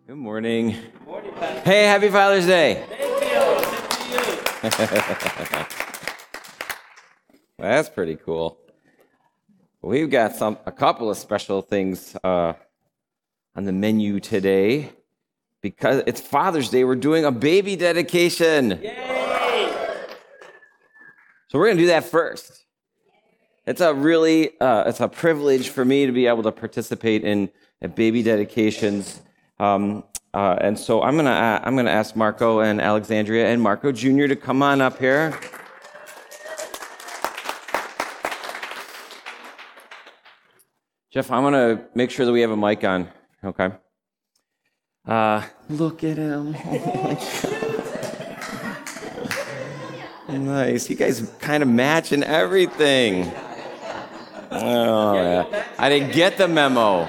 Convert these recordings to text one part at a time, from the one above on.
Good morning. Good morning, Pastor. Hey, happy Father's Day. Thank you. That's pretty cool. We've got a couple of special things on the menu today. Because it's Father's Day, we're doing a baby dedication. Yay! So we're going to do that first. It's a privilege for me to be able to participate in baby dedications. And so I'm gonna ask Marco and Alexandria and Marco Jr. to come on up here. Jeff, I'm gonna make sure that we have a mic on. Okay. Look at him. Oh, nice. You guys kind of match in everything. Oh, yeah. I didn't get the memo.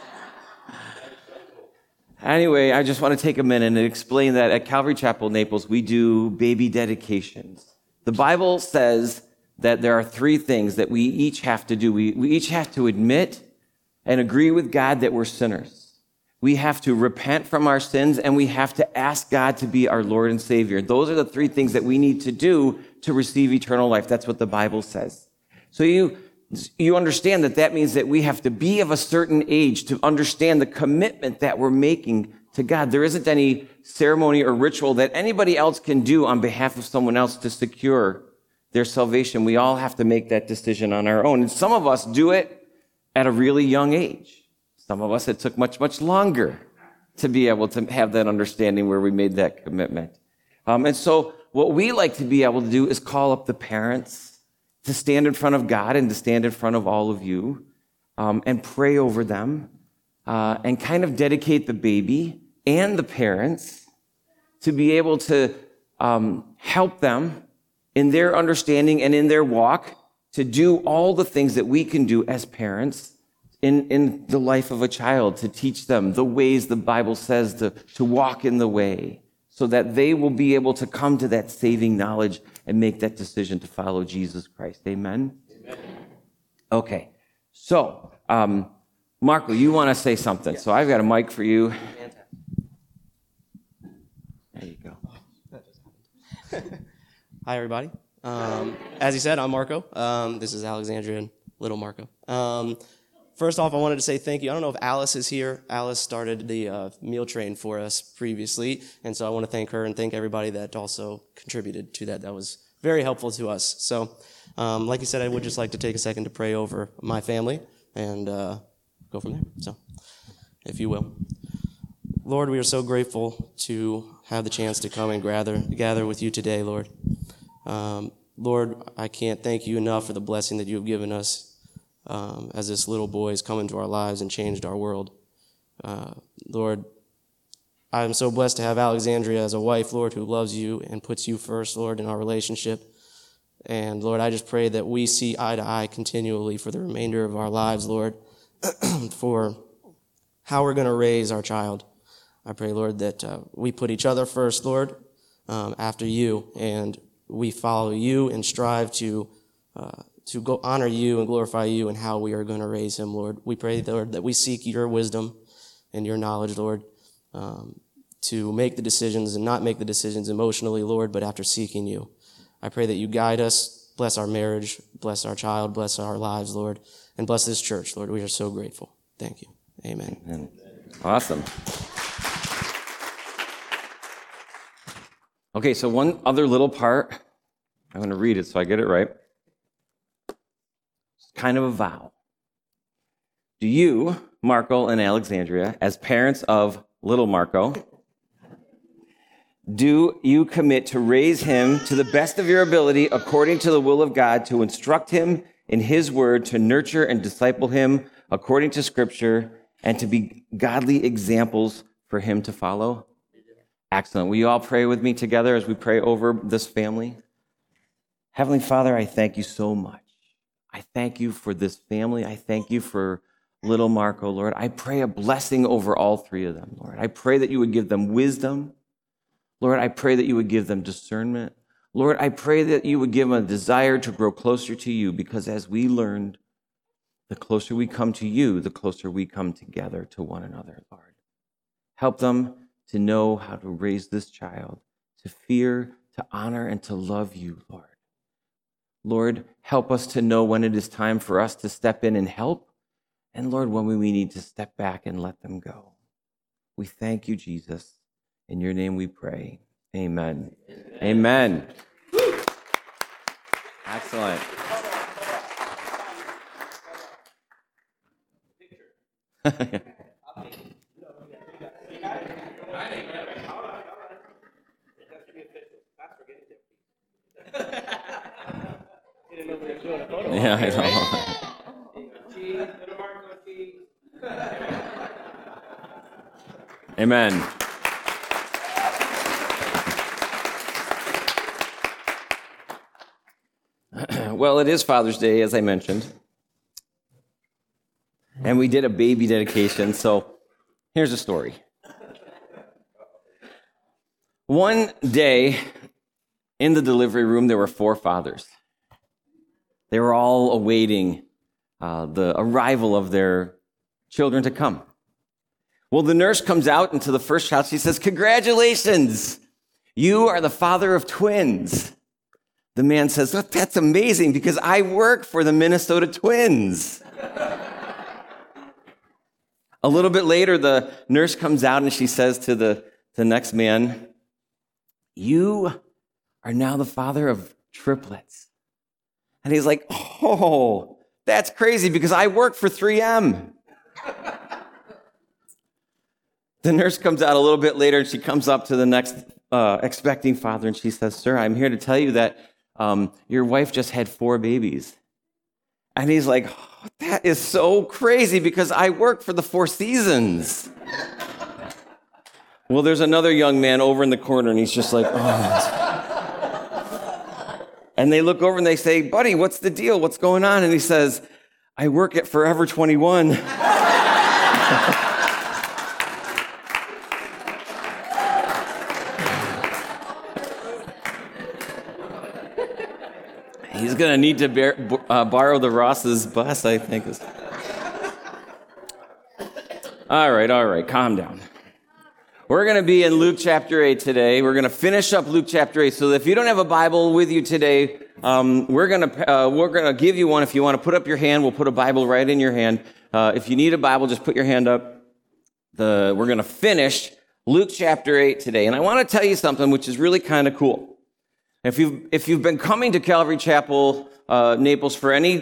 Anyway, I just want to take a minute and explain that at Calvary Chapel, Naples, we do baby dedications. The Bible says that there are three things that we each have to do. We each have to admit and agree with God that we're sinners. We have to repent from our sins, and we have to ask God to be our Lord and Savior. Those are the three things that we need to do to receive eternal life. That's what the Bible says. So you understand that means that we have to be of a certain age to understand the commitment that we're making to God. There isn't any ceremony or ritual that anybody else can do on behalf of someone else to secure their salvation. We all have to make that decision on our own. And some of us do it at a really young age. Some of us, it took much, much longer to be able to have that understanding where we made that commitment. And so what we like to be able to do is call up the parents to stand in front of God and to stand in front of all of you and pray over them and kind of dedicate the baby and the parents to be able to help them in their understanding and in their walk to do all the things that we can do as parents in the life of a child, to teach them the ways the Bible says to walk in the way, so that they will be able to come to that saving knowledge and make that decision to follow Jesus Christ. Amen? Amen. Okay. So, Marco, you want to say something. Yes. So I've got a mic for you. Fantastic. There you go. Hi, everybody. As you said, I'm Marco. This is Alexandria and little Marco. First off, I wanted to say thank you. I don't know if Alice is here. Alice started the meal train for us previously, and so I want to thank her and thank everybody that also contributed to that. That was very helpful to us. So, like you said, I would just like to take a second to pray over my family and go from there. So, if you will. Lord, we are so grateful to have the chance to come and gather with you today, Lord. Lord, I can't thank you enough for the blessing that you have given us as this little boy has come into our lives and changed our world. Lord, I am so blessed to have Alexandria as a wife, Lord, who loves you and puts you first, Lord, in our relationship. And Lord, I just pray that we see eye to eye continually for the remainder of our lives, Lord, for how we're going to raise our child. I pray, Lord, that we put each other first, Lord, after you, and we follow you and strive to go honor you and glorify you and how we are going to raise him, Lord. We pray, Lord, that we seek your wisdom and your knowledge, Lord, to make the decisions and not make the decisions emotionally, Lord, but after seeking you. I pray that you guide us, bless our marriage, bless our child, bless our lives, Lord, and bless this church, Lord. We are so grateful. Thank you. Amen. Amen. Awesome. Okay, so one other little part. I'm going to read it so I get it right. Kind of a vow. Do you, Marco and Alexandria, as parents of little Marco, do you commit to raise him to the best of your ability according to the will of God, to instruct him in his word, to nurture and disciple him according to Scripture, and to be godly examples for him to follow? Excellent. Will you all pray with me together as we pray over this family? Heavenly Father, I thank you so much. I thank you for this family. I thank you for little Marco, Lord. I pray a blessing over all three of them, Lord. I pray that you would give them wisdom. Lord, I pray that you would give them discernment. Lord, I pray that you would give them a desire to grow closer to you, because as we learned, the closer we come to you, the closer we come together to one another, Lord. Help them to know how to raise this child, to fear, to honor, and to love you, Lord. Lord, help us to know when it is time for us to step in and help, and Lord, when we need to step back and let them go. We thank you, Jesus. In your name we pray. Amen. Amen. Excellent. Yeah, I know. Amen. Well, it is Father's Day, as I mentioned. And we did a baby dedication, so here's a story. One day, in the delivery room, there were 4 fathers. They were all awaiting the arrival of their children to come. Well, the nurse comes out into the first child. She says, "Congratulations, you are the father of twins." The man says, "Oh, that's amazing because I work for the Minnesota Twins." A little bit later, the nurse comes out and she says to the next man, "You are now the father of triplets." And he's like, "Oh, that's crazy because I work for 3M. The nurse comes out a little bit later and she comes up to the next expecting father and she says, "Sir, I'm here to tell you that your wife just had 4 babies." And he's like, "Oh, that is so crazy because I work for the 4 Seasons." Well, there's another young man over in the corner and he's just like, "Oh." And they look over and they say, "Buddy, what's the deal? What's going on?" And he says, "I work at Forever 21. He's going to need to borrow the Ross's bus, I think. All right, calm down. We're going to be in Luke chapter 8 today. We're going to finish up Luke chapter 8. So if you don't have a Bible with you today, we're going to give you one. If you want to put up your hand, we'll put a Bible right in your hand. If you need a Bible, just put your hand up. We're going to finish Luke chapter 8 today. And I want to tell you something which is really kind of cool. If you've been coming to Calvary Chapel, Naples for any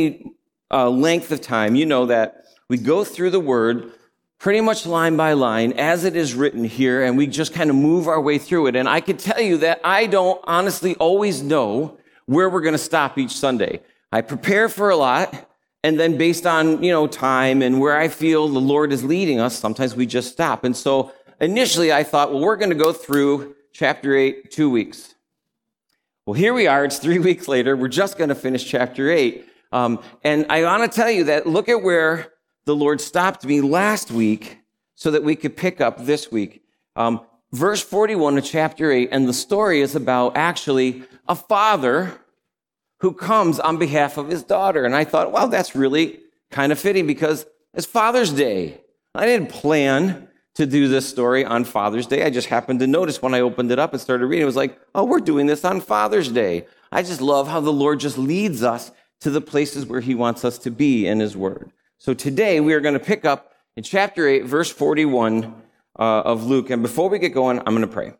length of time, you know that we go through the Word pretty much line by line as it is written here, and we just kind of move our way through it. And I could tell you that I don't honestly always know where we're going to stop each Sunday. I prepare for a lot, and then based on time and where I feel the Lord is leading us, sometimes we just stop. And so initially I thought, well, we're going to go through chapter 8 2 weeks. Well, here we are. It's 3 weeks later. We're just going to finish chapter 8. And I want to tell you that look at where the Lord stopped me last week so that we could pick up this week. Verse 41 of chapter 8, and the story is about actually a father who comes on behalf of his daughter. And I thought, wow, that's really kind of fitting because it's Father's Day. I didn't plan to do this story on Father's Day. I just happened to notice when I opened it up and started reading, it was like, oh, we're doing this on Father's Day. I just love how the Lord just leads us to the places where he wants us to be in his word. So today we are going to pick up in chapter 8, verse 41 of Luke. And before we get going, I'm going to pray.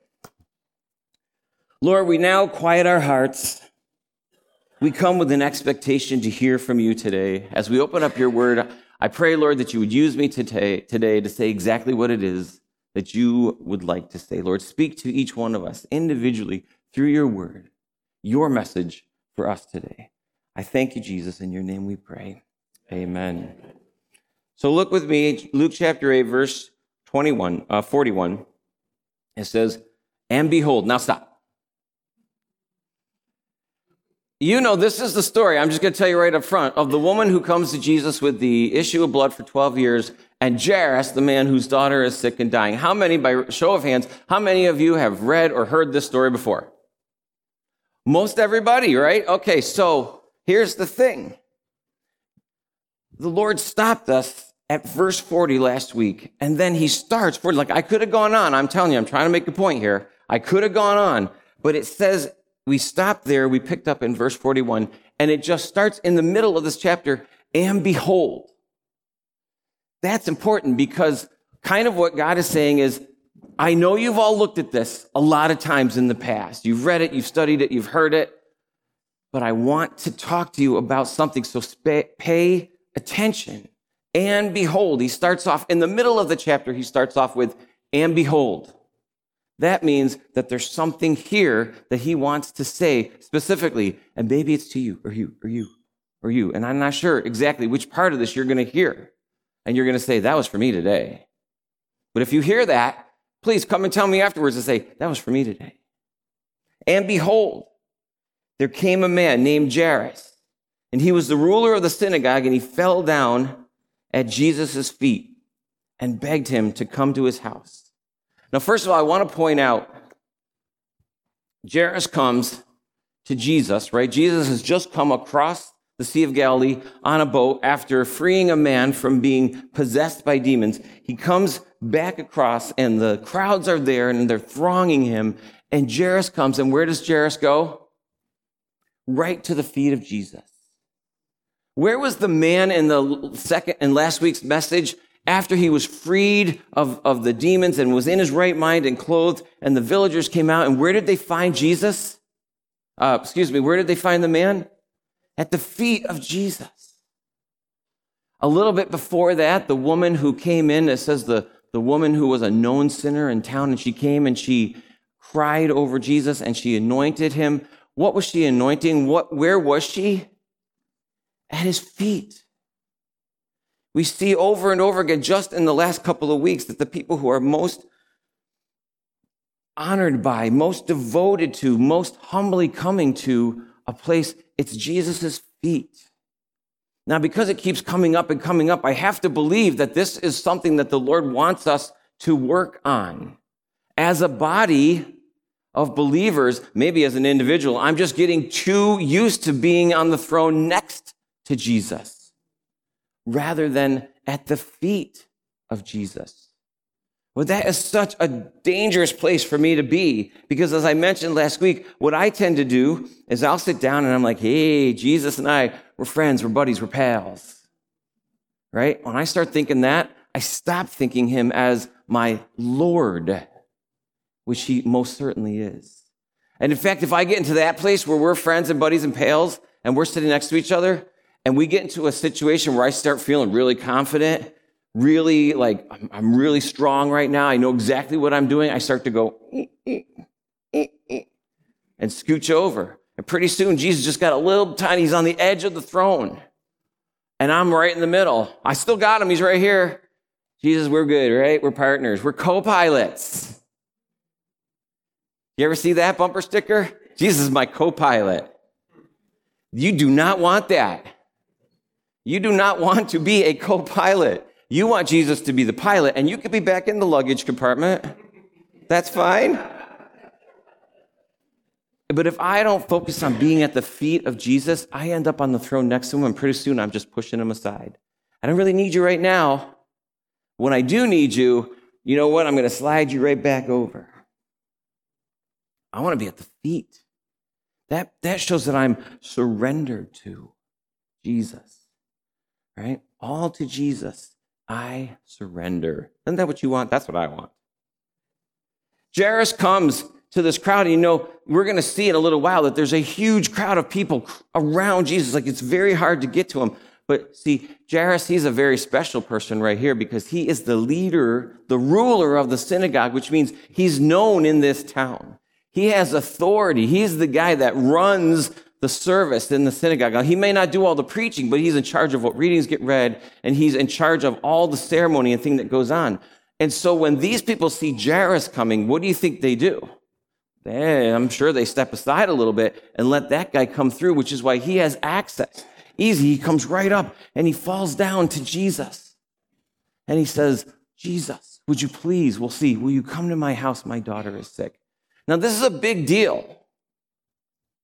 Lord, we now quiet our hearts. We come with an expectation to hear from you today. As we open up your word, I pray, Lord, that you would use me today to say exactly what it is that you would like to say. Lord, speak to each one of us individually through your word, your message for us today. I thank you, Jesus. In your name we pray. Amen. So look with me, Luke chapter 8, verse 41. It says, "And behold," now stop. You know, this is the story, I'm just going to tell you right up front, of the woman who comes to Jesus with the issue of blood for 12 years, and Jairus, the man whose daughter is sick and dying. How many, by show of hands, how many of you have read or heard this story before? Most everybody, right? Okay, so here's the thing. The Lord stopped us at verse 40 last week, and then he starts 40. Like, I could have gone on. I'm telling you, I'm trying to make a point here. I could have gone on, but it says we stopped there. We picked up in verse 41, and it just starts in the middle of this chapter, and behold. That's important because kind of what God is saying is, I know you've all looked at this a lot of times in the past. You've read it, you've studied it, you've heard it, but I want to talk to you about something, so pay attention. And behold, he starts off, in the middle of the chapter, he starts off with, and behold. That means that there's something here that he wants to say specifically, and maybe it's to you, or you, or you, or you. And I'm not sure exactly which part of this you're going to hear. And you're going to say, that was for me today. But if you hear that, please come and tell me afterwards and say, that was for me today. And behold, there came a man named Jairus, and he was the ruler of the synagogue, and he fell down at Jesus' feet and begged him to come to his house. Now, first of all, I want to point out, Jairus comes to Jesus, right? Jesus has just come across the Sea of Galilee on a boat after freeing a man from being possessed by demons. He comes back across, and the crowds are there, and they're thronging him, and Jairus comes, and where does Jairus go? Right to the feet of Jesus. Where was the man in the second and last week's message after he was freed of the demons and was in his right mind and clothed, and the villagers came out, and where did they find Jesus? Where did they find the man? At the feet of Jesus. A little bit before that, the woman who came in, it says the woman who was a known sinner in town, and she came and she cried over Jesus and she anointed him. What was she anointing? Where was she? At his feet. We see over and over again, just in the last couple of weeks, that the people who are most honored by, most devoted to, most humbly coming to a place, it's Jesus' feet. Now, because it keeps coming up and coming up, I have to believe that this is something that the Lord wants us to work on. As a body of believers, maybe as an individual, I'm just getting too used to being on the throne next to Jesus rather than at the feet of Jesus. Well, that is such a dangerous place for me to be because, as I mentioned last week, what I tend to do is I'll sit down and I'm like, hey, Jesus and I, we're friends, we're buddies, we're pals, right? When I start thinking that, I stop thinking him as my Lord, which he most certainly is. And in fact, if I get into that place where we're friends and buddies and pals and we're sitting next to each other and we get into a situation where I start feeling really confident, really like I'm really strong right now, I know exactly what I'm doing, I start to go and scooch over. And pretty soon, Jesus just got a little tiny, he's on the edge of the throne. And I'm right in the middle. I still got him, he's right here. Jesus, we're good, right? We're partners. We're co-pilots. You ever see that bumper sticker? Jesus is my co-pilot. You do not want that. You do not want to be a co-pilot. You want Jesus to be the pilot, and you could be back in the luggage compartment. That's fine. But if I don't focus on being at the feet of Jesus, I end up on the throne next to him, and pretty soon I'm just pushing him aside. I don't really need you right now. When I do need you, you know what? I'm going to slide you right back over. I want to be at the feet. That shows that I'm surrendered to Jesus, right? All to Jesus. I surrender. Isn't that what you want? That's what I want. Jairus comes to this crowd, and we're going to see in a little while that there's a huge crowd of people around Jesus. Like, it's very hard to get to him. But see, Jairus, he's a very special person right here because he is the leader, the ruler of the synagogue, which means he's known in this town. He has authority. He's the guy that runs the service in the synagogue. Now, he may not do all the preaching, but he's in charge of what readings get read, and he's in charge of all the ceremony and thing that goes on. And so when these people see Jairus coming, what do you think they do? I'm sure they step aside a little bit and let that guy come through, which is why he has access. Easy, he comes right up, and he falls down to Jesus. And he says, Jesus, would you please, will you come to my house? My daughter is sick. Now, this is a big deal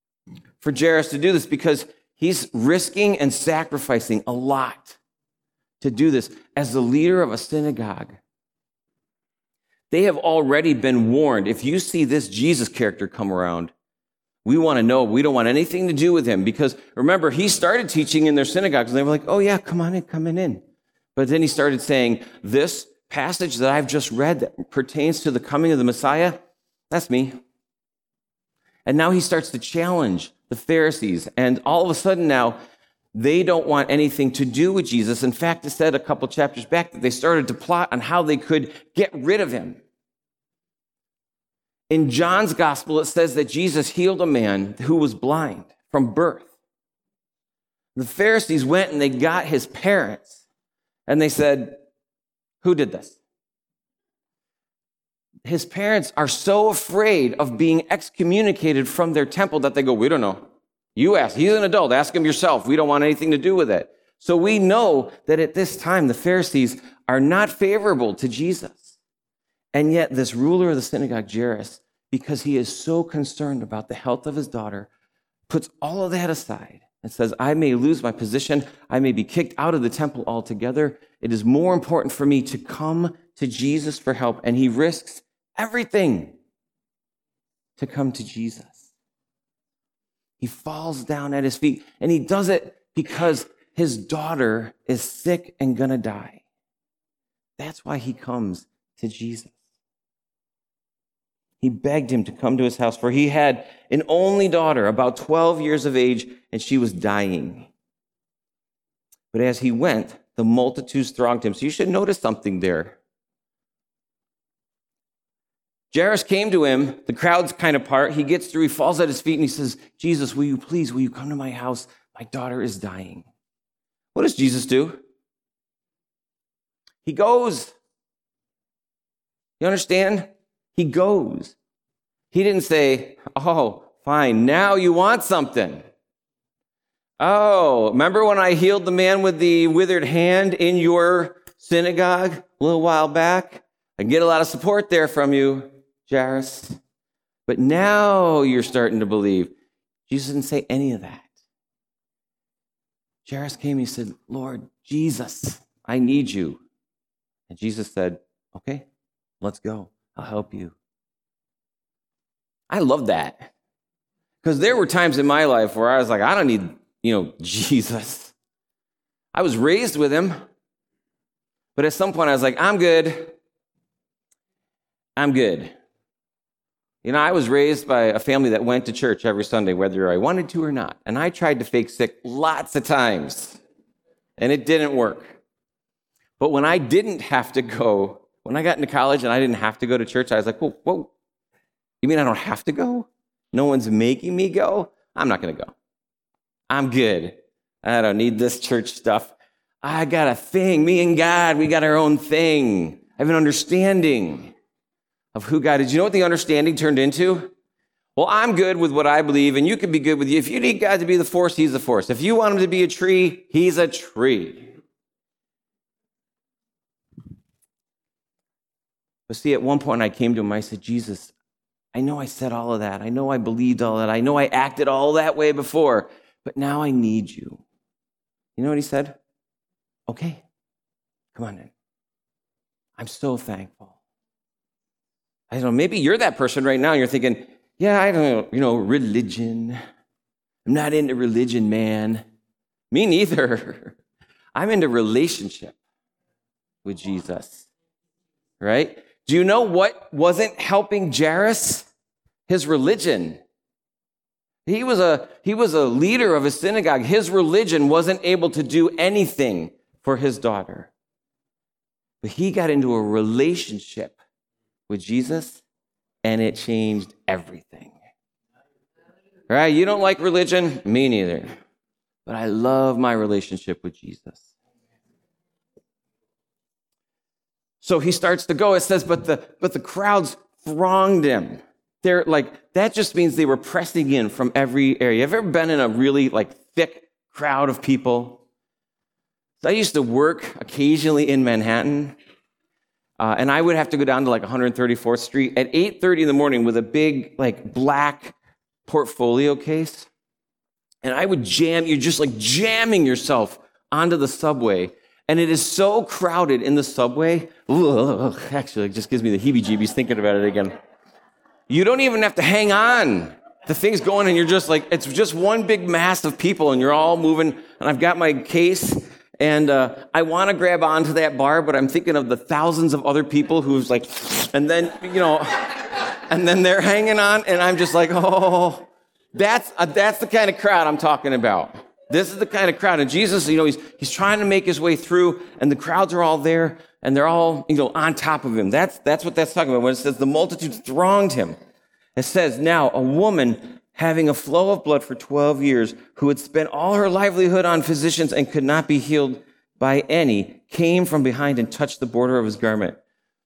for Jairus to do this because he's risking and sacrificing a lot to do this as the leader of a synagogue. They have already been warned. If you see this Jesus character come around, we want to know. We don't want anything to do with him, because remember, he started teaching in their synagogues and they were like, oh yeah, come on in. But then he started saying, this passage that I've just read that pertains to the coming of the Messiah, that's me. And now he starts to challenge the Pharisees. And all of a sudden now, they don't want anything to do with Jesus. In fact, it said a couple chapters back that they started to plot on how they could get rid of him. In John's gospel, it says that Jesus healed a man who was blind from birth. The Pharisees went and they got his parents and they said, who did this? His parents are so afraid of being excommunicated from their temple that they go, we don't know. You ask. He's an adult. Ask him yourself. We don't want anything to do with it. So we know that at this time, the Pharisees are not favorable to Jesus. And yet this ruler of the synagogue, Jairus, because he is so concerned about the health of his daughter, puts all of that aside and says, I may lose my position. I may be kicked out of the temple altogether. It is more important for me to come to Jesus for help. And he risks everything to come to Jesus. He falls down at his feet, and he does it because his daughter is sick and gonna die. That's why he comes to Jesus. He begged him to come to his house, for he had an only daughter, about 12 years of age, and she was dying. But as he went, the multitudes thronged him. So you should notice something there. Jairus came to him, the crowd's kind of part. He gets through, he falls at his feet, and he says, Jesus, will you come to my house? My daughter is dying. What does Jesus do? He goes. You understand? He goes. He didn't say, oh, fine, now you want something. Oh, remember when I healed the man with the withered hand in your synagogue a little while back? I get a lot of support there from you, Jairus. But now you're starting to believe. Jesus didn't say any of that. Jairus came and he said, Lord, Jesus, I need you. And Jesus said, okay, let's go. I'll help you. I love that. Because there were times in my life where I was like, I don't need, Jesus. I was raised with him. But at some point I was like, I'm good. I was raised by a family that went to church every Sunday, whether I wanted to or not. And I tried to fake sick lots of times. And it didn't work. But when I didn't have to go, when I got into college and I didn't have to go to church, I was like, whoa, you mean I don't have to go? No one's making me go? I'm not going to go. I'm good. I don't need this church stuff. I got a thing. Me and God, we got our own thing. I have an understanding of who God is. You know what the understanding turned into? Well, I'm good with what I believe, and you can be good with you. If you need God to be the force, he's the force. If you want him to be a tree, he's a tree. But see, at one point I came to him, I said, Jesus, I know I said all of that. I know I believed all that. I know I acted all that way before, but now I need you. You know what he said? Okay, come on in. I'm so thankful. I don't know, maybe you're that person right now and you're thinking, yeah, I don't know, religion. I'm not into religion, man. Me neither. I'm into relationship with Jesus, right? Do you know what wasn't helping Jairus? His religion. He was a leader of a synagogue. His religion wasn't able to do anything for his daughter. But he got into a relationship with Jesus, and it changed everything. Right? You don't like religion? Me neither. But I love my relationship with Jesus. So he starts to go. It says, but the crowds thronged him. They're like, that just means they were pressing in from every area. Have you ever been in a really thick crowd of people? So I used to work occasionally in Manhattan, and I would have to go down to 134th Street at 8:30 in the morning with a big black portfolio case, and I would jam. You're just jamming yourself onto the subway. And it is so crowded in the subway. Ugh, actually, it just gives me the heebie-jeebies thinking about it again. You don't even have to hang on. The thing's going and you're just like, it's just one big mass of people and you're all moving. And I've got my case and I want to grab onto that bar, but I'm thinking of the thousands of other people who's like, and then, and then they're hanging on and I'm just like, oh, that's the kind of crowd I'm talking about. This is the kind of crowd. And Jesus, he's trying to make his way through and the crowds are all there and they're all, on top of him. That's what that's talking about when it says the multitudes thronged him. It says, now a woman having a flow of blood for 12 years who had spent all her livelihood on physicians and could not be healed by any came from behind and touched the border of his garment.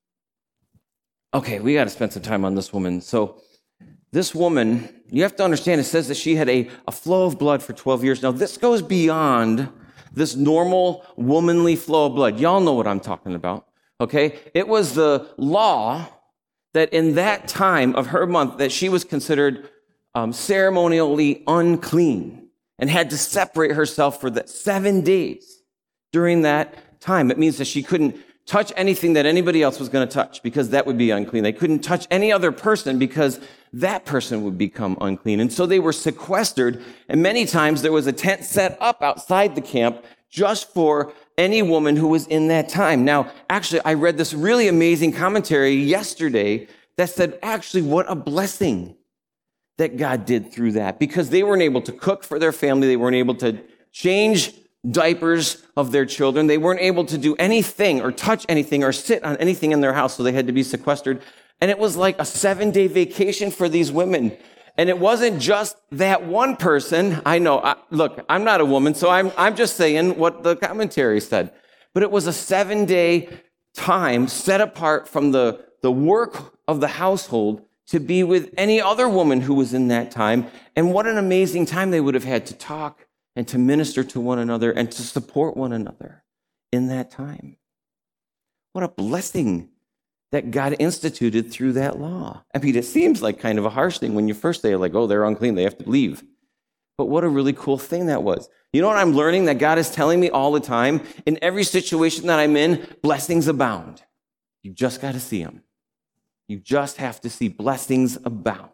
Okay, we got to spend some time on this woman. So this woman, you have to understand, it says that she had a flow of blood for 12 years. Now, this goes beyond this normal womanly flow of blood. Y'all know what I'm talking about, okay? It was the law that in that time of her month that she was considered ceremonially unclean and had to separate herself for the 7 days during that time. It means that she couldn't touch anything that anybody else was going to touch because that would be unclean. They couldn't touch any other person because that person would become unclean. And so they were sequestered. And many times there was a tent set up outside the camp just for any woman who was in that time. Now, actually, I read this really amazing commentary yesterday that said, actually, what a blessing that God did through that, because they weren't able to cook for their family. They weren't able to change diapers of their children. They weren't able to do anything or touch anything or sit on anything in their house, so they had to be sequestered. And it was like a 7-day vacation for these women. And it wasn't just that one person. I know, look, I'm not a woman, so I'm just saying what the commentary said. But it was a 7-day time set apart from the work of the household to be with any other woman who was in that time. And what an amazing time they would have had to talk and to minister to one another and to support one another in that time. What a blessing that God instituted through that law. I mean, it seems like kind of a harsh thing when you first say, like, oh, they're unclean, they have to leave. But what a really cool thing that was. You know what I'm learning that God is telling me all the time? In every situation that I'm in, blessings abound. You just got to see them. You just have to see blessings abound.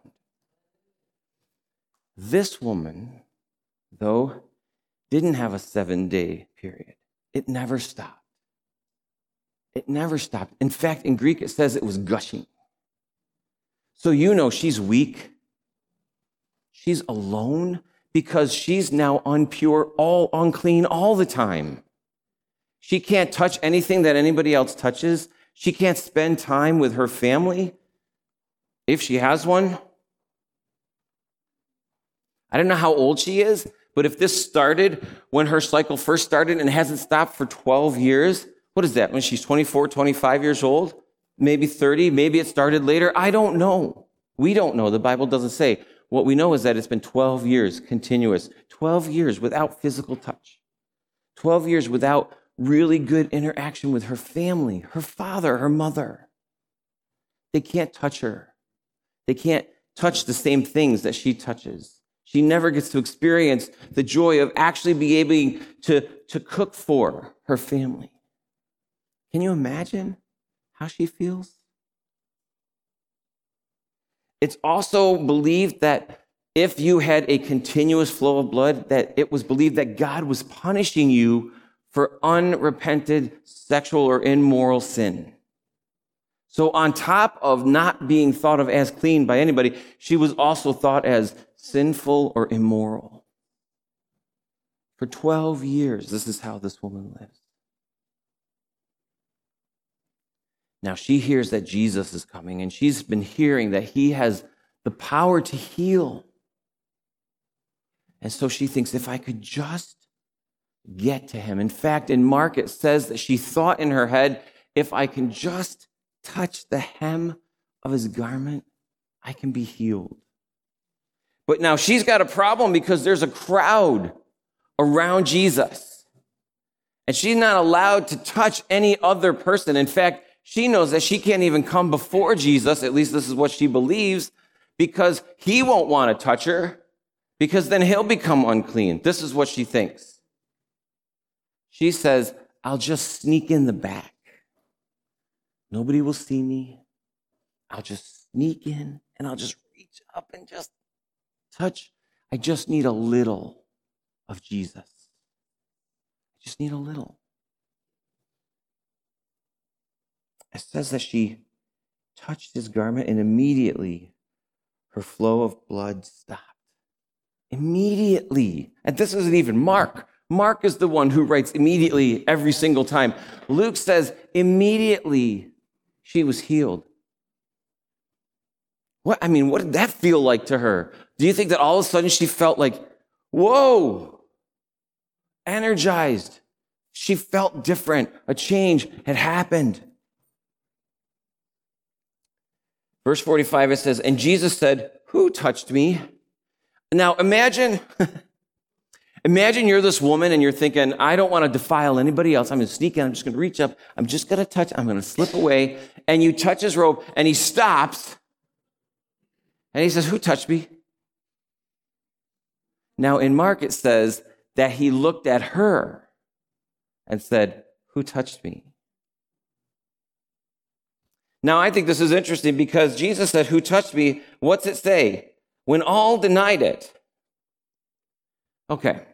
This woman, though, didn't have a 7-day period. It never stopped. It never stopped. In fact, in Greek, it says it was gushing. So she's weak. She's alone because she's now impure, all unclean all the time. She can't touch anything that anybody else touches. She can't spend time with her family, if she has one. I don't know how old she is, but if this started when her cycle first started and hasn't stopped for 12 years, what is that, when she's 24, 25 years old? Maybe 30, maybe it started later. I don't know. We don't know. The Bible doesn't say. What we know is that it's been 12 years continuous, 12 years without physical touch, 12 years without really good interaction with her family, her father, her mother. They can't touch her. They can't touch the same things that she touches. She never gets to experience the joy of actually being able to cook for her family. Can you imagine how she feels? It's also believed that if you had a continuous flow of blood, that it was believed that God was punishing you for unrepented sexual or immoral sin. So on top of not being thought of as clean by anybody, she was also thought as sinful or immoral. For 12 years, this is how this woman lives. Now she hears that Jesus is coming, and she's been hearing that he has the power to heal. And so she thinks, if I could just get to him. In fact, in Mark, it says that she thought in her head, if I can just touch the hem of his garment, I can be healed. But now she's got a problem because there's a crowd around Jesus. And she's not allowed to touch any other person. In fact, she knows that she can't even come before Jesus, at least this is what she believes, because he won't want to touch her, because then he'll become unclean. This is what she thinks. She says, I'll just sneak in the back. Nobody will see me. I'll just sneak in and I'll just reach up and just touch. I just need a little of Jesus. I just need a little. It says that she touched his garment and immediately her flow of blood stopped. Immediately. And this isn't even Mark. Mark is the one who writes immediately every single time. Luke says immediately she was healed. What did that feel like to her? Do you think that all of a sudden she felt like, whoa, energized? She felt different. A change had happened. Verse 45, it says, and Jesus said, who touched me? Now imagine you're this woman and you're thinking, I don't want to defile anybody else. I'm going to sneak in. I'm just going to reach up. I'm just going to touch. I'm going to slip away. And you touch his robe and he stops. And he says, who touched me? Now in Mark, it says that he looked at her and said, who touched me? Now, I think this is interesting because Jesus said, who touched me? What's it say? When all denied it. Okay.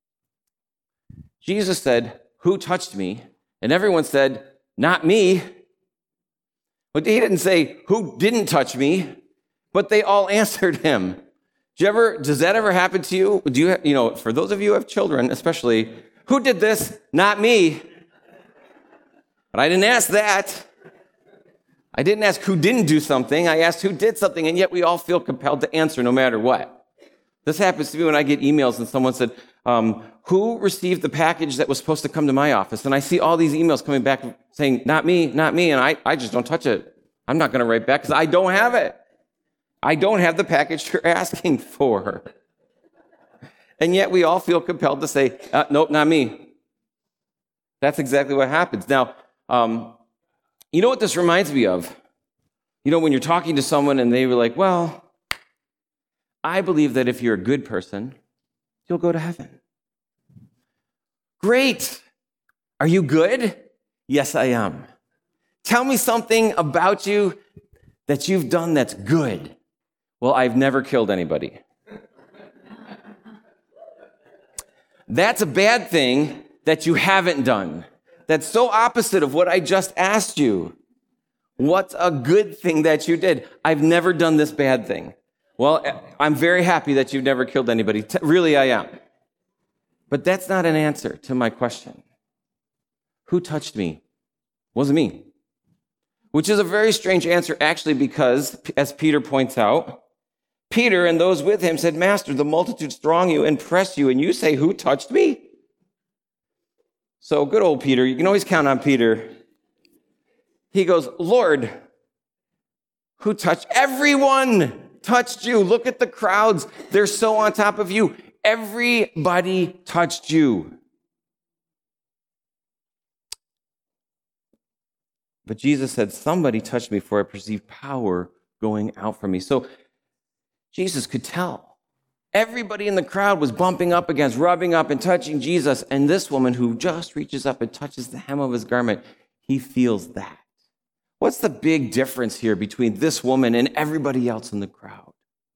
Jesus said, who touched me? And everyone said, not me. But he didn't say, who didn't touch me? But they all answered him. Does that ever happen to you? Do you, for those of you who have children, especially, who did this? Not me. But I didn't ask that. I didn't ask who didn't do something. I asked who did something, and yet we all feel compelled to answer no matter what. This happens to me when I get emails and someone said, who received the package that was supposed to come to my office? And I see all these emails coming back saying, not me, and I just don't touch it. I'm not going to write back because I don't have it. I don't have the package you're asking for. And yet we all feel compelled to say, nope, not me. That's exactly what happens. Now, you know what this reminds me of? When you're talking to someone and they were like, well, I believe that if you're a good person, you'll go to heaven. Great. Are you good? Yes, I am. Tell me something about you that you've done that's good. Well, I've never killed anybody. That's a bad thing that you haven't done. That's so opposite of what I just asked you. What's a good thing that you did? I've never done this bad thing. Well, I'm very happy that you've never killed anybody. Really, I am. But that's not an answer to my question. Who touched me? Wasn't me. Which is a very strange answer, actually, because, as Peter points out, Peter and those with him said, Master, the multitude throng you and press you, and you say, who touched me? So good old Peter, you can always count on Peter. He goes, Lord, who touched? Everyone touched you. Look at the crowds. They're so on top of you. Everybody touched you. But Jesus said, somebody touched me, for I perceived power going out from me. So Jesus could tell. Everybody in the crowd was bumping up against, rubbing up and touching Jesus. And this woman who just reaches up and touches the hem of his garment, he feels that. What's the big difference here between this woman and everybody else in the crowd?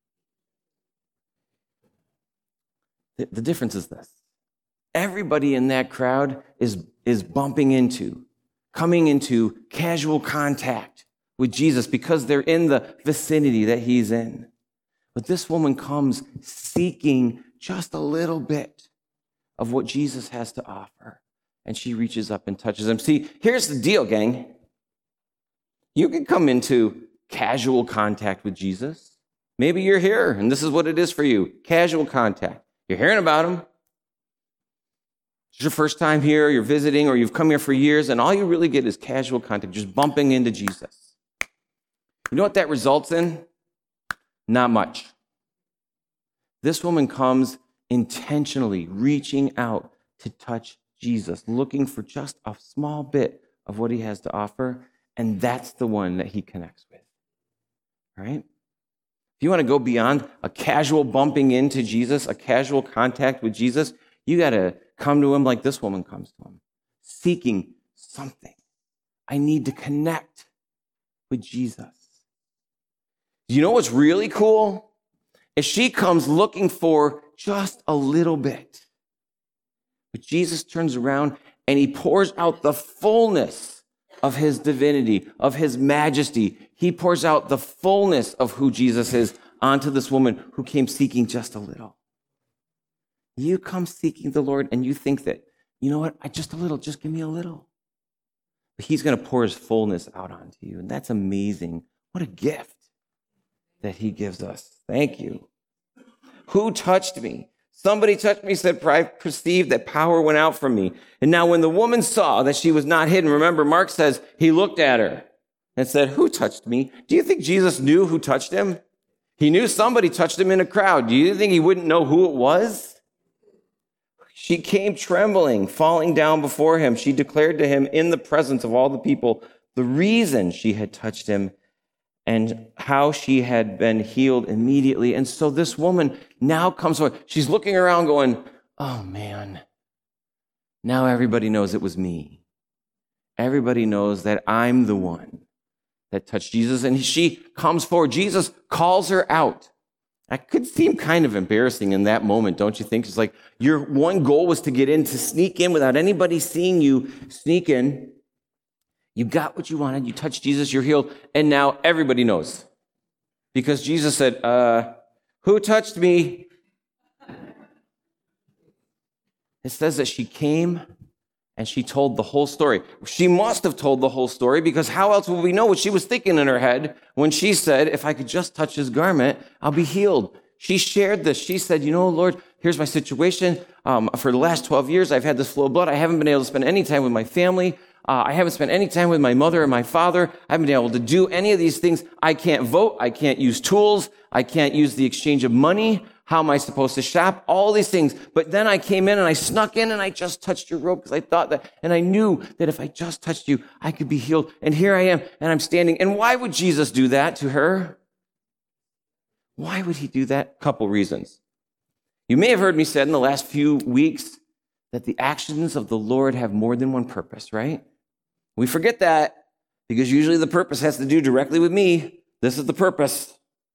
The difference is this. Everybody in that crowd is bumping into, coming into casual contact with Jesus because they're in the vicinity that he's in. But this woman comes seeking just a little bit of what Jesus has to offer. And she reaches up and touches him. See, here's the deal, gang. You can come into casual contact with Jesus. Maybe you're here, and this is what it is for you. Casual contact. You're hearing about him. It's your first time here, you're visiting, or you've come here for years, and all you really get is casual contact, just bumping into Jesus. You know what that results in? Not much. This woman comes intentionally reaching out to touch Jesus, looking for just a small bit of what he has to offer, and that's the one that he connects with. All right? If you want to go beyond a casual bumping into Jesus, a casual contact with Jesus, you got to come to him like this woman comes to him, seeking something. I need to connect with Jesus. You know what's really cool? Is she comes looking for just a little bit. But Jesus turns around and he pours out the fullness of his divinity, of his majesty. He pours out the fullness of who Jesus is onto this woman who came seeking just a little. You come seeking the Lord and you think that, you know what, just a little, just give me a little. But he's going to pour his fullness out onto you. And that's amazing. What a gift that he gives us. Thank you. Who touched me? Somebody touched me, said, I perceived that power went out from me. And now when the woman saw that she was not hidden, remember, Mark says he looked at her and said, who touched me? Do you think Jesus knew who touched him? He knew somebody touched him in a crowd. Do you think he wouldn't know who it was? She came trembling, falling down before him. She declared to him in the presence of all the people the reason she had touched him and how she had been healed immediately. And so this woman now comes forward. She's looking around going, oh man, now everybody knows it was me. Everybody knows that I'm the one that touched Jesus. And she comes forward. Jesus calls her out. That could seem kind of embarrassing in that moment, don't you think? It's like your one goal was to get in, to sneak in without anybody seeing you sneak in. You got what you wanted. You touched Jesus, you're healed. And now everybody knows. Because Jesus said, who touched me? It says that she came and she told the whole story. She must have told the whole story because how else would we know what she was thinking in her head when she said, if I could just touch his garment, I'll be healed. She shared this. She said, you know, Lord, here's my situation. For the last 12 years, I've had this flow of blood. I haven't been able to spend any time with my family. I haven't spent any time with my mother and my father. I haven't been able to do any of these things. I can't vote. I can't use tools. I can't use the exchange of money. How am I supposed to shop? All these things. But then I came in and I snuck in and I just touched your robe because I thought that, and I knew that if I just touched you, I could be healed. And here I am and I'm standing. And why would Jesus do that to her? Why would he do that? Couple reasons. You may have heard me say in the last few weeks that the actions of the Lord have more than one purpose, right? We forget that because usually the purpose has to do directly with me. This is the purpose.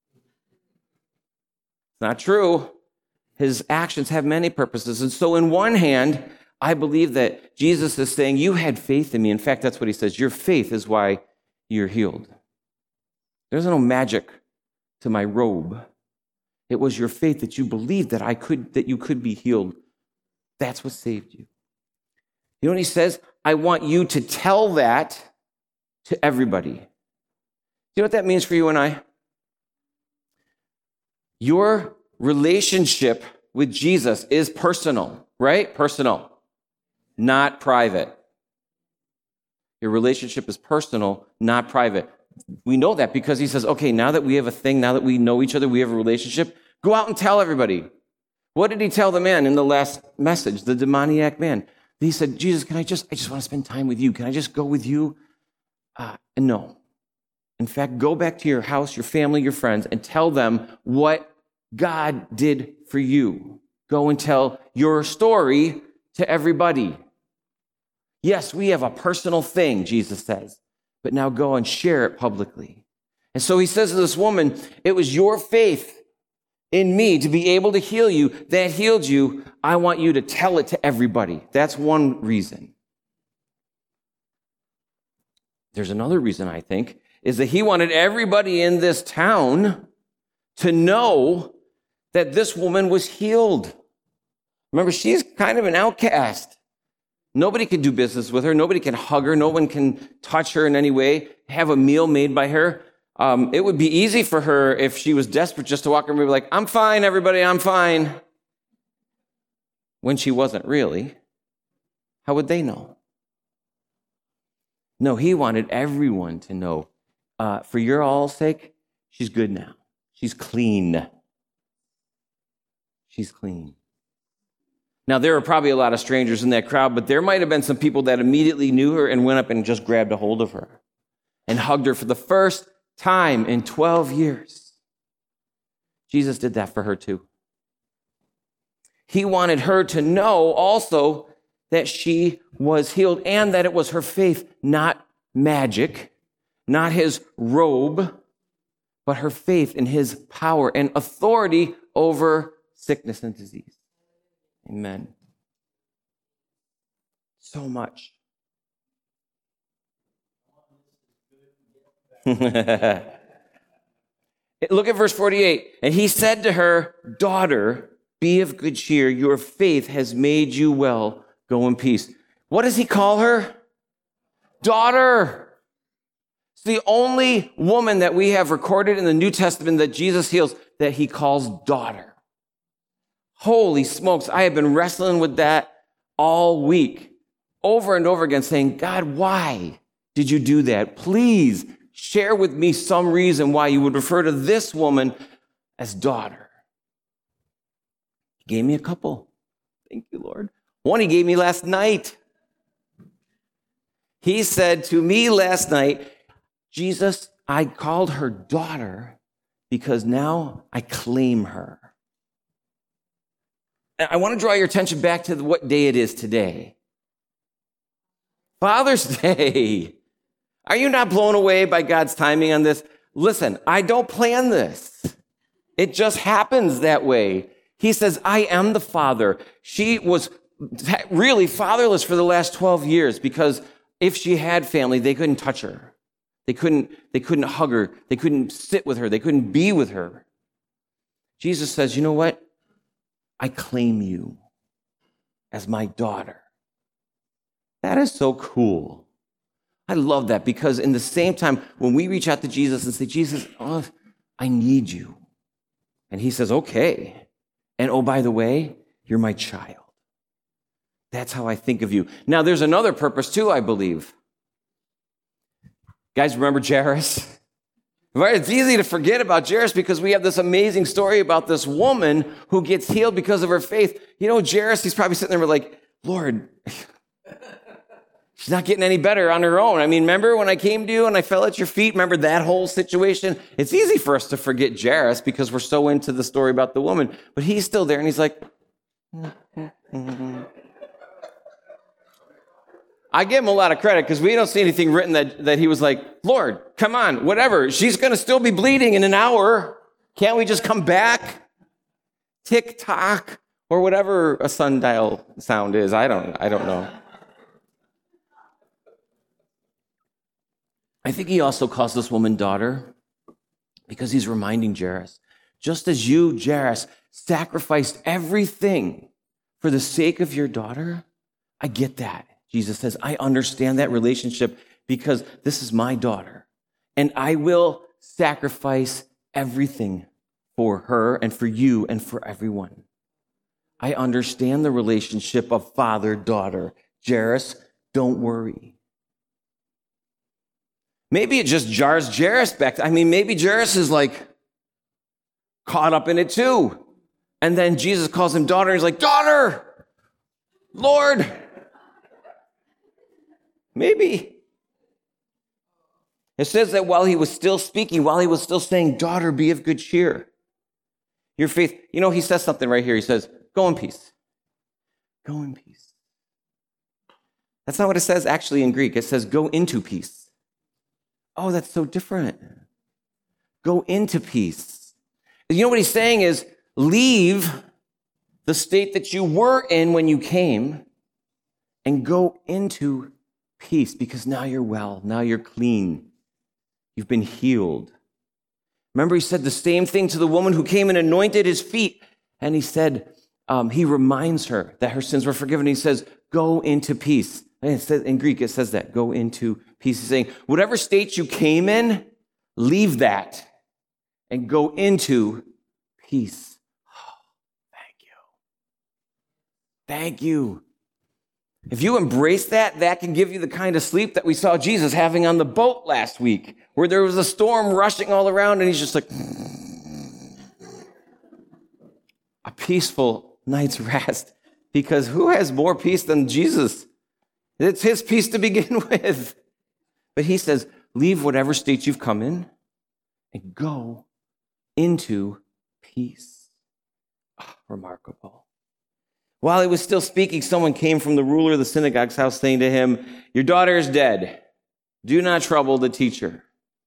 It's not true. His actions have many purposes. And so in one hand, I believe that Jesus is saying, you had faith in me. In fact, that's what he says. Your faith is why you're healed. There's no magic to my robe. It was your faith that you believed that you could be healed. That's what saved you. You know what he says? I want you to tell that to everybody. Do you know what that means for you and I? Your relationship with Jesus is personal, right? Personal, not private. Your relationship is personal, not private. We know that because he says, okay, now that we have a thing, now that we know each other, we have a relationship, go out and tell everybody. What did he tell the man in the last message, the demoniac man? He said, Jesus, I just want to spend time with you. Can I just go with you? And no. In fact, go back to your house, your family, your friends, and tell them what God did for you. Go and tell your story to everybody. Yes, we have a personal thing, Jesus says, but now go and share it publicly. And so he says to this woman, it was your faith in me to be able to heal you that healed you. I want you to tell it to everybody. That's one reason. There's another reason, I think, is that he wanted everybody in this town to know that this woman was healed. Remember, she's kind of an outcast. Nobody can do business with her. Nobody can hug her. No one can touch her in any way, have a meal made by her. It would be easy for her if she was desperate just to walk around and be like, I'm fine, everybody, I'm fine. When she wasn't really. How would they know? No, he wanted everyone to know, for your all's sake, she's good now. She's clean. She's clean. Now, there were probably a lot of strangers in that crowd, but there might have been some people that immediately knew her and went up and just grabbed a hold of her and hugged her for the first time in 12 years. Jesus did that for her too. He wanted her to know also that she was healed and that it was her faith, not magic, not his robe, but her faith in his power and authority over sickness and disease. Amen. So much. Look at verse 48. And he said to her, daughter, be of good cheer. Your faith has made you well. Go in peace. What does he call her? Daughter. It's the only woman that we have recorded in the New Testament that Jesus heals that he calls daughter. Holy smokes. I have been wrestling with that all week, over and over again, saying, God, why did you do that? Please share with me some reason why you would refer to this woman as daughter. He gave me a couple. Thank you, Lord. One he gave me last night. He said to me last night, Jesus, I called her daughter because now I claim her. And I want to draw your attention back to what day it is today. Father's Day. Are you not blown away by God's timing on this? Listen, I don't plan this. It just happens that way. He says, I am the father. She was really fatherless for the last 12 years because if she had family, they couldn't touch her. They couldn't hug her. They couldn't sit with her. They couldn't be with her. Jesus says, you know what? I claim you as my daughter. That is so cool. I love that because in the same time, when we reach out to Jesus and say, Jesus, I need you. And he says, okay. And oh, by the way, you're my child. That's how I think of you. Now, there's another purpose too, I believe. Guys, remember Jairus? Right? It's easy to forget about Jairus because we have this amazing story about this woman who gets healed because of her faith. You know, Jairus, he's probably sitting there like, Lord, she's not getting any better on her own. I mean, remember when I came to you and I fell at your feet? Remember that whole situation? It's easy for us to forget Jairus because we're so into the story about the woman. But he's still there and he's like, I give him a lot of credit because we don't see anything written that he was like, Lord, come on, whatever. She's going to still be bleeding in an hour. Can't we just come back? Tick tock or whatever a sundial sound is. I don't know. I think he also calls this woman daughter because he's reminding Jairus, just as you, Jairus, sacrificed everything for the sake of your daughter, I get that. Jesus says, I understand that relationship because this is my daughter, and I will sacrifice everything for her and for you and for everyone. I understand the relationship of father-daughter. Jairus, don't worry. Maybe it just jars Jairus back. I mean, maybe Jairus is like caught up in it too. And then Jesus calls him daughter, and he's like, daughter, Lord. Maybe. It says that while he was still speaking, while he was still saying, daughter, be of good cheer. Your faith, you know, he says something right here. He says, go in peace. Go in peace. That's not what it says actually in Greek. It says, go into peace. Oh, that's so different. Go into peace. You know what he's saying is, leave the state that you were in when you came and go into peace because now you're well, now you're clean. You've been healed. Remember, he said the same thing to the woman who came and anointed his feet. And he said, he reminds her that her sins were forgiven. He says, go into peace. And it says, in Greek, it says that, go into peace. He's saying, whatever state you came in, leave that and go into peace. Oh, thank you. Thank you. If you embrace that, that can give you the kind of sleep that we saw Jesus having on the boat last week, where there was a storm rushing all around and he's just like, a peaceful night's rest. Because who has more peace than Jesus? It's his peace to begin with. But he says, leave whatever state you've come in and go into peace. Oh, remarkable. While he was still speaking, someone came from the ruler of the synagogue's house saying to him, "Your daughter is dead. Do not trouble the teacher."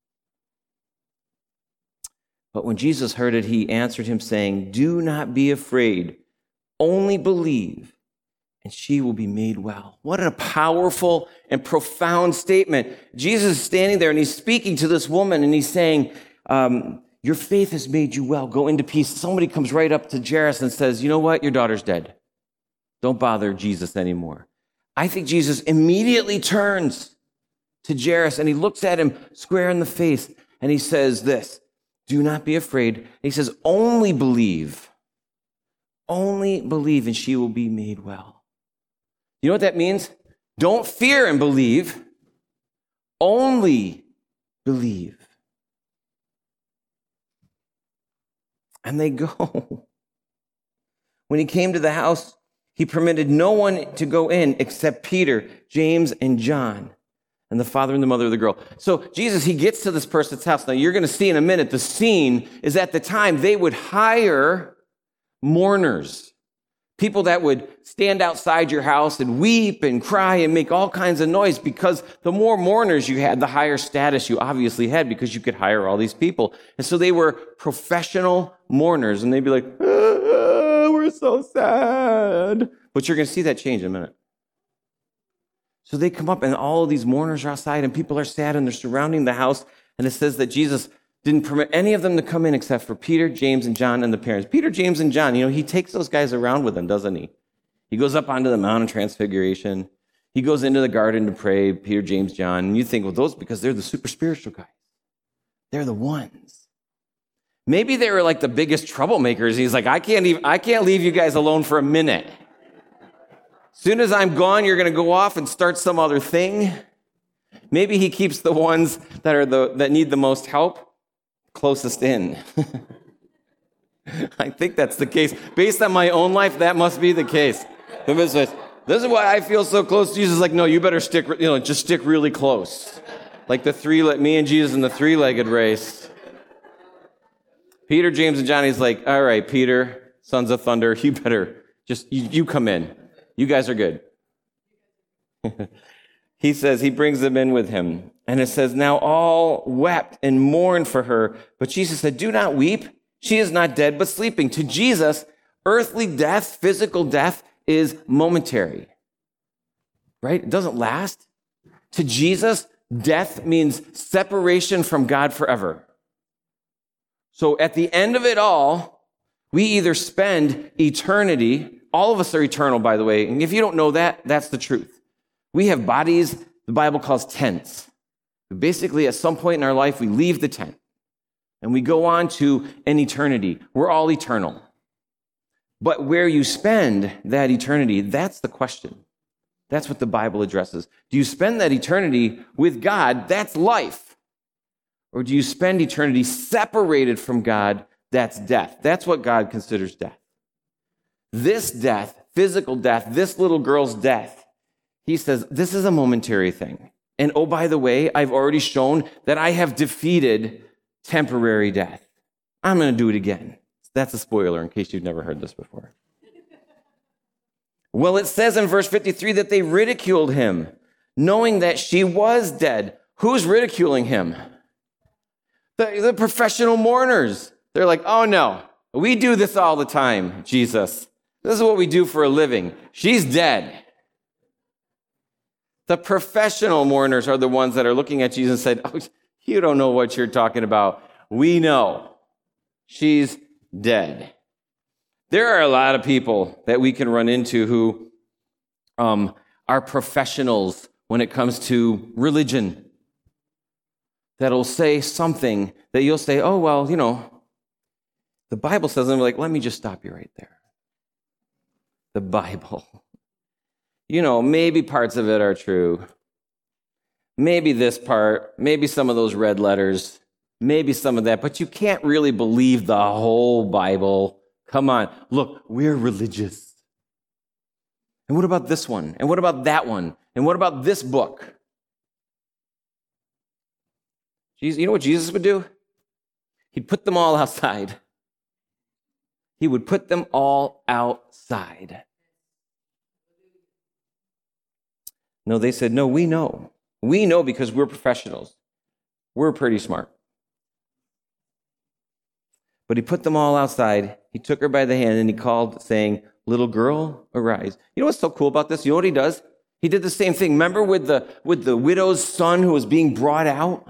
But when Jesus heard it, he answered him saying, "Do not be afraid. Only believe, and she will be made well." What a powerful and profound statement. Jesus is standing there and he's speaking to this woman and he's saying, your faith has made you well. Go into peace. Somebody comes right up to Jairus and says, "You know what? Your daughter's dead. Don't bother Jesus anymore." I think Jesus immediately turns to Jairus and he looks at him square in the face and he says this, "Do not be afraid." He says, "Only believe. Only believe and she will be made well." You know what that means? Don't fear and believe. Only believe. And they go. When he came to the house, he permitted no one to go in except Peter, James, and John, and the father and the mother of the girl. So Jesus, he gets to this person's house. Now, you're going to see in a minute, the scene is at the time they would hire mourners, people that would stand outside your house and weep and cry and make all kinds of noise, because the more mourners you had, the higher status you obviously had, because you could hire all these people. And so they were professional mourners, and they'd be like, "We're so sad." But you're going to see that change in a minute. So they come up, and all of these mourners are outside, and people are sad, and they're surrounding the house. And it says that Jesus didn't permit any of them to come in except for Peter, James, and John and the parents. Peter, James, and John, he takes those guys around with him, doesn't he? He goes up onto the Mount of Transfiguration. He goes into the garden to pray, Peter, James, John. And you think, well, those, because they're the super spiritual guys. They're the ones. Maybe they were like the biggest troublemakers. He's like, I can't leave you guys alone for a minute. As soon as I'm gone, you're going to go off and start some other thing. Maybe he keeps the ones that need the most help closest in. I think that's the case. Based on my own life, that must be the case. This is why I feel so close to Jesus. Like, no, you better stick really close. Like me and Jesus in the three-legged race. Peter, James, and John, he's like, "All right, Peter, sons of thunder, you better you come in. You guys are good." He says, he brings them in with him. And it says, now all wept and mourned for her. But Jesus said, "Do not weep. She is not dead, but sleeping." To Jesus, earthly death, physical death, is momentary. Right? It doesn't last. To Jesus, death means separation from God forever. So at the end of it all, we either spend eternity, all of us are eternal, by the way, and if you don't know that, that's the truth. We have bodies the Bible calls tents. Basically, at some point in our life, we leave the tent and we go on to an eternity. We're all eternal. But where you spend that eternity, that's the question. That's what the Bible addresses. Do you spend that eternity with God? That's life. Or do you spend eternity separated from God? That's death. That's what God considers death. This death, physical death, this little girl's death, he says, this is a momentary thing. And oh, by the way, I've already shown that I have defeated temporary death. I'm going to do it again. That's a spoiler in case you've never heard this before. Well, it says in verse 53 that they ridiculed him, knowing that she was dead. Who's ridiculing him? The professional mourners. They're like, "Oh no, we do this all the time, Jesus. This is what we do for a living. She's dead." The professional mourners are the ones that are looking at Jesus and said, "Oh, you don't know what you're talking about. We know. She's dead." There are a lot of people that we can run into who are professionals when it comes to religion, that'll say something that you'll say, "Oh, well, the Bible says," and I'm like, let me just stop you right there. The Bible. Maybe parts of it are true. Maybe this part, maybe some of those red letters, maybe some of that, but you can't really believe the whole Bible. Come on. Look, we're religious. And what about this one? And what about that one? And what about this book? Jesus, you know what Jesus would do? He'd put them all outside. He would put them all outside. No, they said, no, we know. We know because we're professionals. We're pretty smart. But he put them all outside. He took her by the hand and he called, saying, little girl, arise. You know what's so cool about this? You know what he does? He did the same thing. Remember with the widow's son who was being brought out?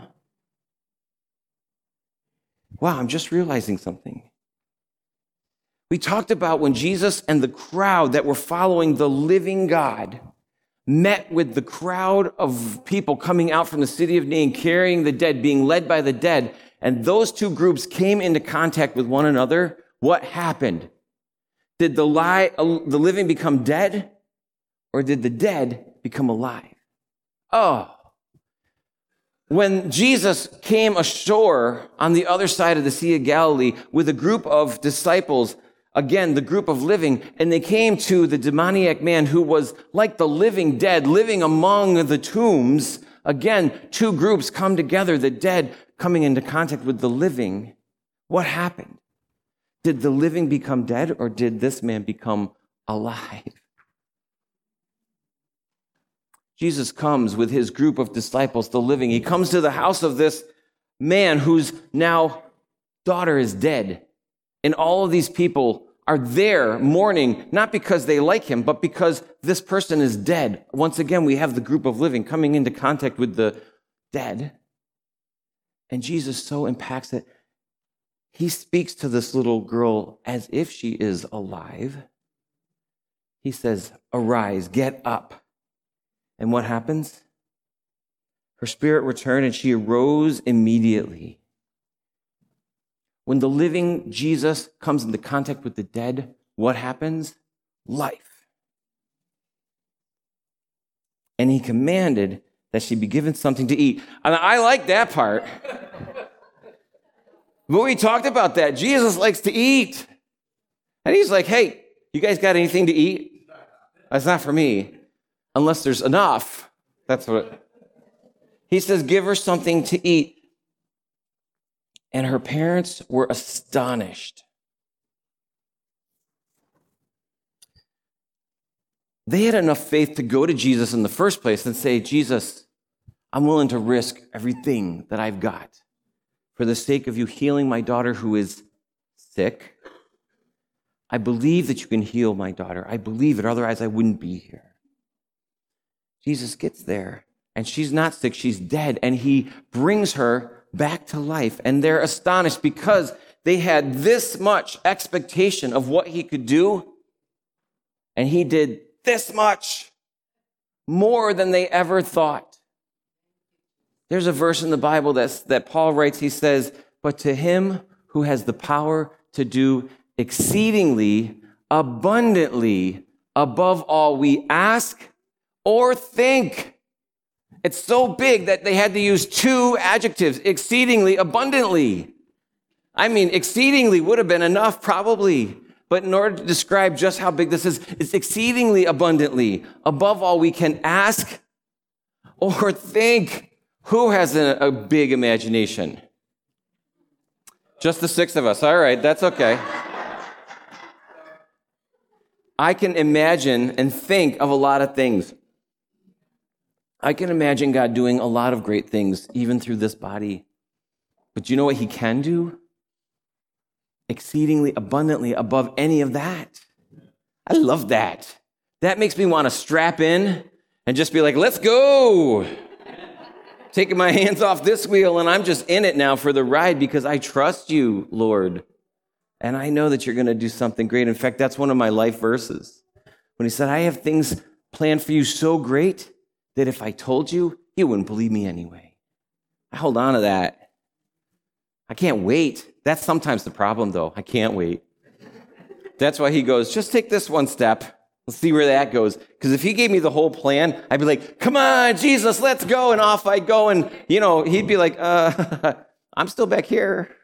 Wow, I'm just realizing something. We talked about when Jesus and the crowd that were following the living God met with the crowd of people coming out from the city of Nain, carrying the dead, being led by the dead, and those two groups came into contact with one another. What happened? Did the living become dead, or did the dead become alive? Oh. When Jesus came ashore on the other side of the Sea of Galilee with a group of disciples, again, the group of living, and they came to the demoniac man who was like the living dead, living among the tombs. Again, two groups come together, the dead coming into contact with the living. What happened? Did the living become dead, or did this man become alive? Jesus comes with his group of disciples, the living. He comes to the house of this man whose now daughter is dead. And all of these people are there mourning, not because they like him, but because this person is dead. Once again, we have the group of living coming into contact with the dead. And Jesus so impacts it. He speaks to this little girl as if she is alive. He says, arise, get up. And what happens? Her spirit returned and she arose immediately. When the living Jesus comes into contact with the dead, what happens? Life. And he commanded that she be given something to eat. And I like that part. But we talked about that. Jesus likes to eat. And he's like, hey, you guys got anything to eat? That's not for me. Unless there's enough. That's what. He says, give her something to eat. And her parents were astonished. They had enough faith to go to Jesus in the first place and say, Jesus, I'm willing to risk everything that I've got for the sake of you healing my daughter who is sick. I believe that you can heal my daughter. I believe it, otherwise I wouldn't be here. Jesus gets there, and she's not sick, she's dead, and he brings her back to life. And they're astonished because they had this much expectation of what he could do, and he did this much more than they ever thought. There's a verse in the Bible that Paul writes. He says, but to him who has the power to do exceedingly abundantly above all we ask or think. It's so big that they had to use two adjectives, exceedingly, abundantly. I mean, exceedingly would have been enough probably, but in order to describe just how big this is, it's exceedingly abundantly above all we can ask or think. Who has a big imagination? Just the six of us. All right, that's okay. I can imagine and think of a lot of things. I can imagine God doing a lot of great things, even through this body. But you know what he can do? Exceedingly abundantly above any of that. I love that. That makes me want to strap in and just be like, let's go. Taking my hands off this wheel, and I'm just in it now for the ride because I trust you, Lord. And I know that you're going to do something great. In fact, that's one of my life verses. When he said, I have things planned for you so great that if I told you, you wouldn't believe me anyway. I hold on to that. I can't wait. That's sometimes the problem, though. I can't wait. That's why he goes, just take this one step. Let's see where that goes. Because if he gave me the whole plan, I'd be like, come on, Jesus, let's go. And off I'd go. And, he'd be like, I'm still back here.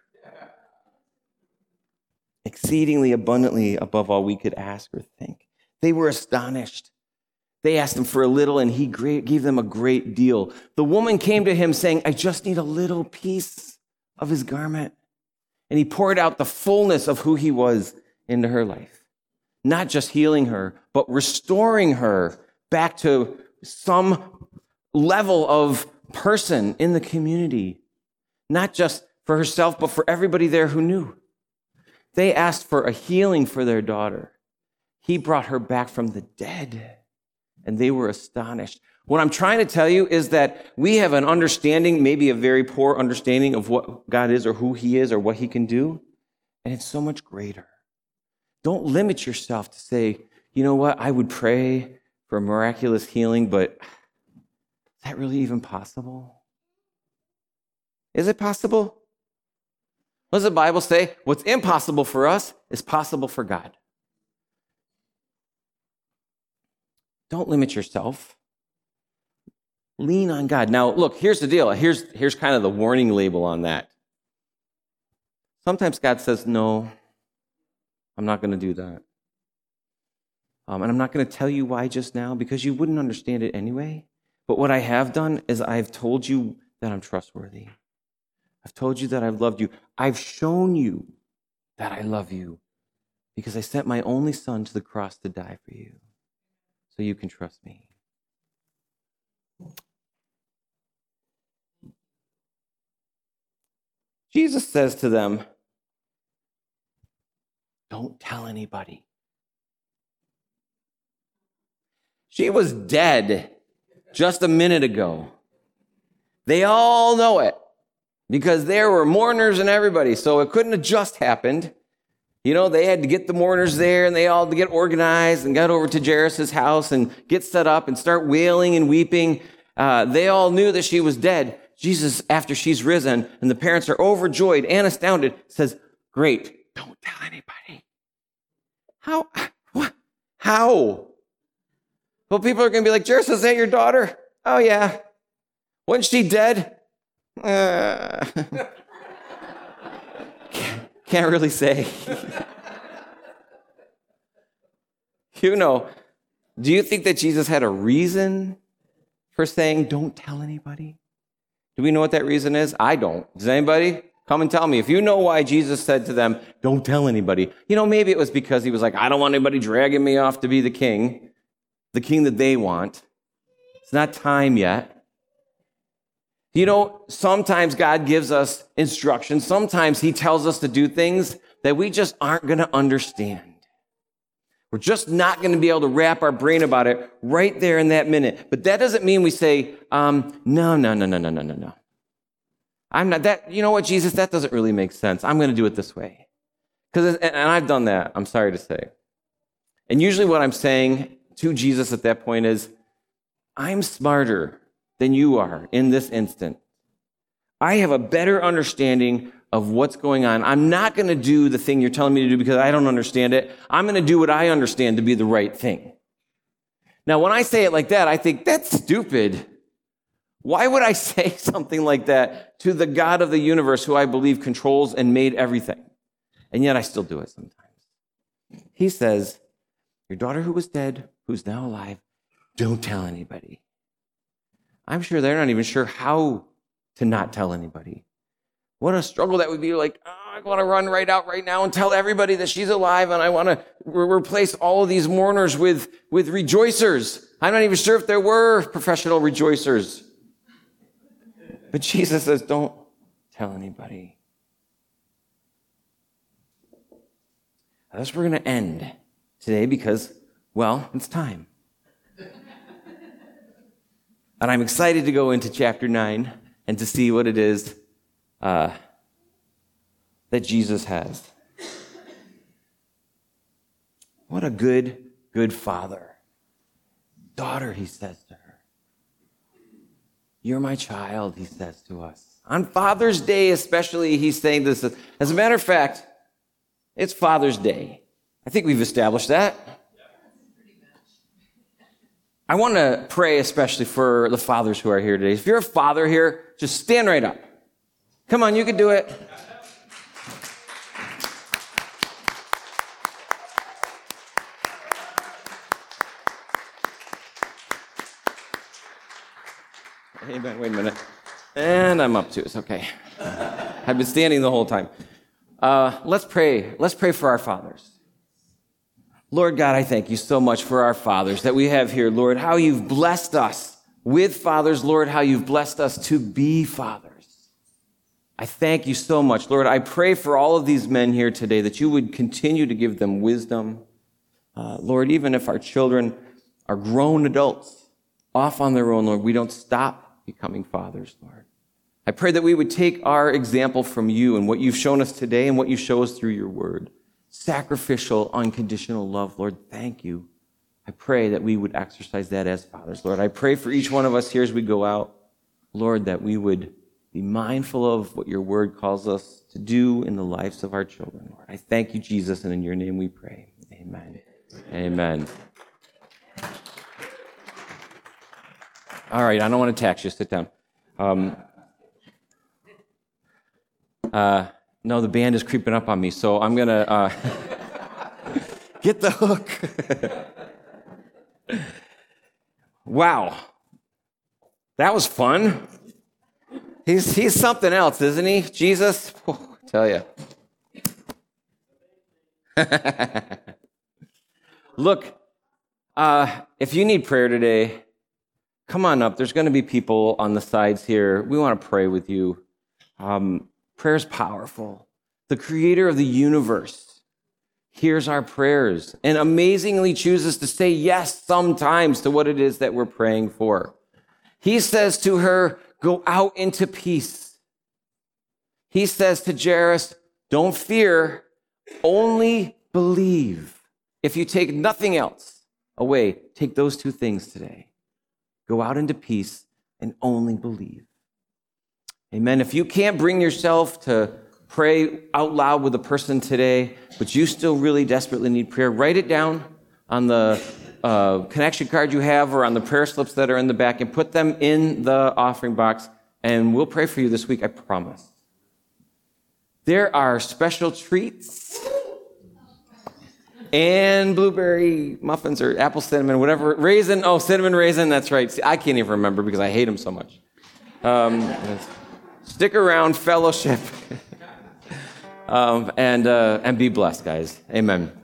Exceedingly abundantly above all we could ask or think. They were astonished. They asked him for a little, and he gave them a great deal. The woman came to him saying, I just need a little piece of his garment. And he poured out the fullness of who he was into her life. Not just healing her, but restoring her back to some level of person in the community, not just for herself, but for everybody there who knew. They asked for a healing for their daughter. He brought her back from the dead, and they were astonished. What I'm trying to tell you is that we have an understanding, maybe a very poor understanding of what God is or who he is or what he can do, and it's so much greater. Don't limit yourself to say, you know what, I would pray for a miraculous healing, but is that really even possible? Is it possible? What does the Bible say? What's impossible for us is possible for God. Don't limit yourself. Lean on God. Now, look, here's the deal. Here's kind of the warning label on that. Sometimes God says, no, I'm not going to do that. And I'm not going to tell you why just now, because you wouldn't understand it anyway. But what I have done is I've told you that I'm trustworthy. I've told you that I've loved you. I've shown you that I love you because I sent my only son to the cross to die for you so you can trust me. Jesus says to them, don't tell anybody. She was dead just a minute ago. They all know it because there were mourners and everybody, so it couldn't have just happened. You know, they had to get the mourners there, and they all had to get organized and got over to Jairus' house and get set up and start wailing and weeping. They all knew that she was dead. Jesus, after she's risen, and the parents are overjoyed and astounded, says, great, don't tell anybody. How? What? How? Well, people are going to be like, Jairus, is that your daughter? Oh, yeah. Wasn't she dead? Can't really say. You know, do you think that Jesus had a reason for saying, don't tell anybody? Do we know what that reason is? I don't. Does anybody? Come and tell me. If you know why Jesus said to them, don't tell anybody. You know, maybe it was because he was like, I don't want anybody dragging me off to be the king that they want. It's not time yet. You know, sometimes God gives us instructions. Sometimes he tells us to do things that we just aren't going to understand. We're just not going to be able to wrap our brain about it right there in that minute. But that doesn't mean we say, no. I'm not that. You know what, Jesus, that doesn't really make sense. I'm going to do it this way. And I've done that, I'm sorry to say. And usually what I'm saying to Jesus at that point is, I'm smarter than you are in this instant. I have a better understanding of what's going on. I'm not going to do the thing you're telling me to do because I don't understand it. I'm going to do what I understand to be the right thing. Now, when I say it like that, I think that's stupid. Why would I say something like that to the God of the universe who I believe controls and made everything? And yet I still do it sometimes. He says, your daughter who was dead, who's now alive, don't tell anybody. I'm sure they're not even sure how to not tell anybody. What a struggle that would be. Like, I want to run right out right now and tell everybody that she's alive, and I want to replace all of these mourners with rejoicers. I'm not even sure if there were professional rejoicers. But Jesus says, don't tell anybody. That's where we're going to end today because, well, it's time. And I'm excited to go into chapter 9 and to see what it is that Jesus has. What a good father. Daughter, he says to her. You're my child, he says to us. On Father's Day especially, he's saying this. As a matter of fact, it's Father's Day. I think we've established that. I want to pray especially for the fathers who are here today. If you're a father here, just stand right up. Come on, you can do it. Amen. Wait a minute. And I'm up to it. It's okay. I've been standing the whole time. Let's pray. Let's pray for our fathers. Lord God, I thank you so much for our fathers that we have here, Lord, how you've blessed us with fathers, Lord, how you've blessed us to be fathers. I thank you so much, Lord. I pray for all of these men here today that you would continue to give them wisdom. Lord, even if our children are grown adults off on their own, Lord, we don't stop becoming fathers, Lord. I pray that we would take our example from you and what you've shown us today and what you show us through your word. Sacrificial, unconditional love, Lord, thank you. I pray that we would exercise that as fathers, Lord. I pray for each one of us here as we go out, Lord, that we would be mindful of what your word calls us to do in the lives of our children, Lord. I thank you, Jesus, and in your name we pray. Amen. Amen. All right, I don't want to tax you. Sit down. No, the band is creeping up on me, so I'm going to get the hook. Wow. That was fun. He's something else, isn't he? Jesus, I tell you. Look, if you need prayer today, come on up. There's going to be people on the sides here. We want to pray with you. Prayer is powerful. The creator of the universe hears our prayers and amazingly chooses to say yes sometimes to what it is that we're praying for. He says to her, go out into peace. He says to Jairus, don't fear, only believe. If you take nothing else away, take those two things today. Go out into peace and only believe. Amen. If you can't bring yourself to pray out loud with a person today, but you still really desperately need prayer, write it down on the connection card you have or on the prayer slips that are in the back and put them in the offering box, and we'll pray for you this week, I promise. There are special treats and blueberry muffins or apple cinnamon, whatever, raisin, cinnamon raisin, that's right. See, I can't even remember because I hate them so much. Stick around, fellowship, and be blessed, guys. Amen.